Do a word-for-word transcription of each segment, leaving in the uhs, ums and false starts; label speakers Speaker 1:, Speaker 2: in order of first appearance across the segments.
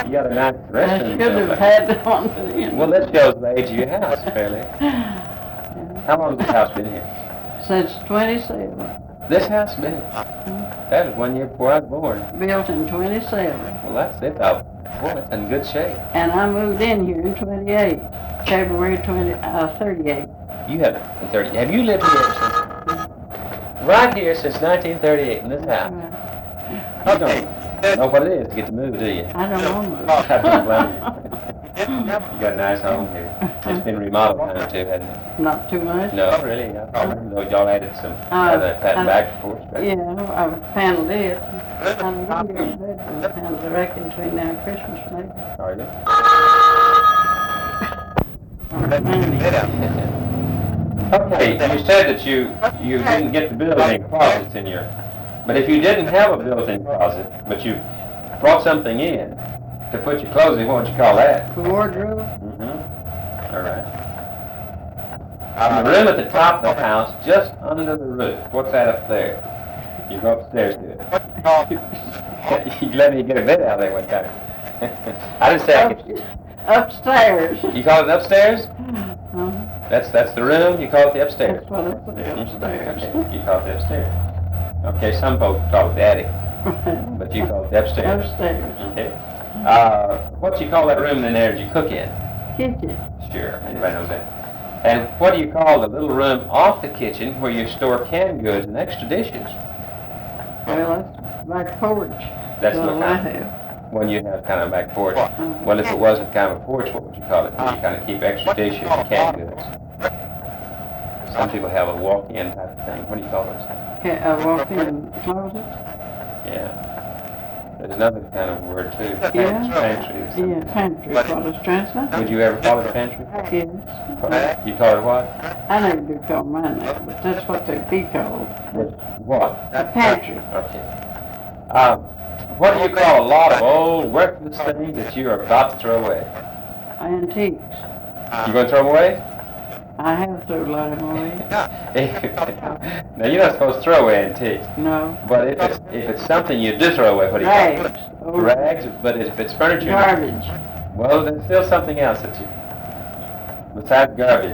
Speaker 1: You got a nice
Speaker 2: I
Speaker 1: restroom.
Speaker 2: should have had one for the
Speaker 1: Well, that shows the age of your house, fairly. How long has this house been here?
Speaker 2: Since twenty-seven.
Speaker 1: This house been here? That was one year before I was born.
Speaker 2: Built in twenty-seven.
Speaker 1: Well, that's it. Oh, boy, it's in good shape.
Speaker 2: And I moved in here in twenty-eight. February twenty, uh, thirty-eight.
Speaker 1: You have thirty. Have you lived here since? Right here since nineteen thirty-eight in this house. How come? You know what it is to get to move, do you?
Speaker 2: I don't know.
Speaker 1: I don't blame you. You got a nice home here. It's been remodeled kind of too, hasn't it?
Speaker 2: Not too much.
Speaker 1: No, really. I remember though y'all added some
Speaker 2: Uh,
Speaker 1: other pat
Speaker 2: uh,
Speaker 1: back porch. back.
Speaker 2: Yeah, I paneled it. I paneled the wrecking between now and Christmas, maybe.
Speaker 1: Are you? Okay, you said that you you didn't get to build any closets in your, but if you didn't have a built-in closet, but you brought something in to put your clothes in, what would you call that?
Speaker 2: The wardrobe?
Speaker 1: Mm-hmm. All right. Uh, the room at the top of the house, just under the roof. What's that up there? You go upstairs to it. You let me get a bed out there one time. I didn't say I could.
Speaker 2: Upstairs.
Speaker 1: You call it upstairs?
Speaker 2: Uh-huh.
Speaker 1: That's that's the room. You call it the upstairs.
Speaker 2: That's what I put upstairs.
Speaker 1: Okay, you call it the upstairs. Okay, some folks call it the attic, but you call it the upstairs.
Speaker 2: Upstairs.
Speaker 1: Okay. Uh, what do you call that room in there that you cook in?
Speaker 2: Kitchen.
Speaker 1: Sure, everybody knows that. And what do you call the little room off the kitchen where you store canned goods and extra dishes?
Speaker 2: Well, that's my porch.
Speaker 1: That's
Speaker 2: Well,
Speaker 1: the
Speaker 2: I
Speaker 1: kind
Speaker 2: have.
Speaker 1: when you have kind of a back porch.
Speaker 2: Uh,
Speaker 1: Well, if it wasn't kind of a porch, what would you call it? Where you kind of keep extra dishes and canned goods. Some people have a walk-in type of thing. What do you call those things?
Speaker 2: ca- a walk-in closet.
Speaker 1: Yeah. There's another kind of word too.
Speaker 2: Yeah.
Speaker 1: Pantry.
Speaker 2: Yeah, pantry. What is translate?
Speaker 1: Would you ever call it a pantry?
Speaker 2: Yes.
Speaker 1: You call it what?
Speaker 2: I never do call mine that, but that's what they be called.
Speaker 1: What?
Speaker 2: A pantry.
Speaker 1: Okay. Um, what do you call a lot of old worthless things that you are about to throw away?
Speaker 2: Antiques.
Speaker 1: You going to throw them away?
Speaker 2: I have thrown a lot of them away.
Speaker 1: Now you're not supposed to throw away antiques,
Speaker 2: No.
Speaker 1: but if it's if it's something you do throw away, what do you call it?
Speaker 2: Rags. Old
Speaker 1: Rags. But if it's furniture,
Speaker 2: Garbage.
Speaker 1: well, there's still something else that you besides garbage.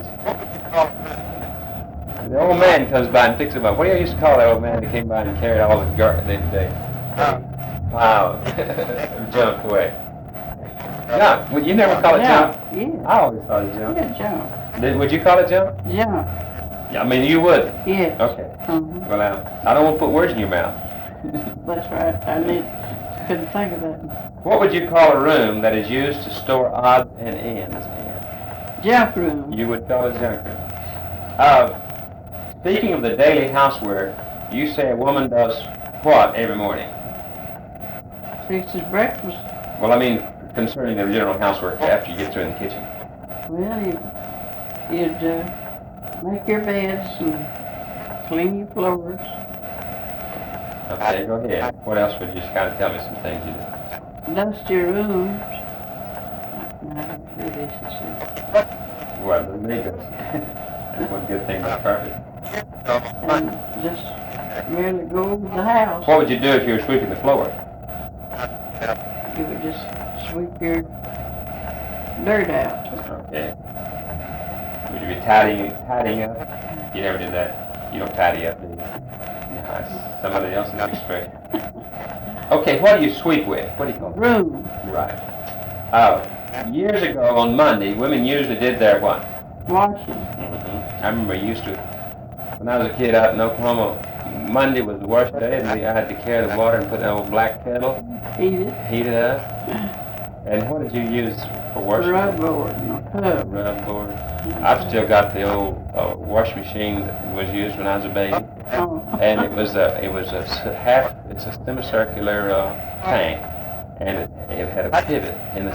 Speaker 1: The old man comes by and picks them up. What do you used to call that old man that came by and carried all the gar the, the pile of junk away? Junk. Would you never call it junk?
Speaker 2: Yeah.
Speaker 1: I always call it junk.
Speaker 2: Yeah, junk.
Speaker 1: Did, would you call it junk?
Speaker 2: Junk.
Speaker 1: Yeah, I mean, you would.
Speaker 2: Yes.
Speaker 1: Okay.
Speaker 2: Uh-huh.
Speaker 1: Well, now, I don't want to put words in your mouth.
Speaker 2: That's right. I need, couldn't think of that.
Speaker 1: What would you call a room that is used to store odds and ends in?
Speaker 2: Junk room.
Speaker 1: You would call it junk room. Uh, speaking of the daily housework, you say a woman does what every morning?
Speaker 2: Fixes breakfast.
Speaker 1: Well, I mean, concerning the general housework after you get through in the kitchen.
Speaker 2: Well, you, you'd uh, make your beds and clean your floors.
Speaker 1: Okay, go ahead. What else would you just kind of tell me some things you do?
Speaker 2: Dust your rooms. I don't do this, you see.
Speaker 1: Well, the makeup. That's one good thing about carpet.
Speaker 2: And just merely go over the house.
Speaker 1: What would you do if you were sweeping the floor?
Speaker 2: You would just sweep your dirt out.
Speaker 1: Okay. Would you be tidying, tidying up? You never did that. You don't tidy up, do you? No, that's somebody else's expression. Okay, what do you sweep with? What do you call it?
Speaker 2: Room.
Speaker 1: Right. Uh, years ago on Monday, women usually did their what?
Speaker 2: Washing.
Speaker 1: Mm-hmm. I remember I used to, when I was a kid out in Oklahoma, Monday was the worst day, and we, I had to carry the water and put in an old black kettle,
Speaker 2: Eat it.
Speaker 1: heat it up. And what did you use for washing?
Speaker 2: Rub board and a tub.
Speaker 1: Rub board. I've still got the old uh, wash machine that was used when I was a baby,
Speaker 2: Oh.
Speaker 1: and it was a it was a s- half it's a semicircular uh, tank, and it, it had a pivot in the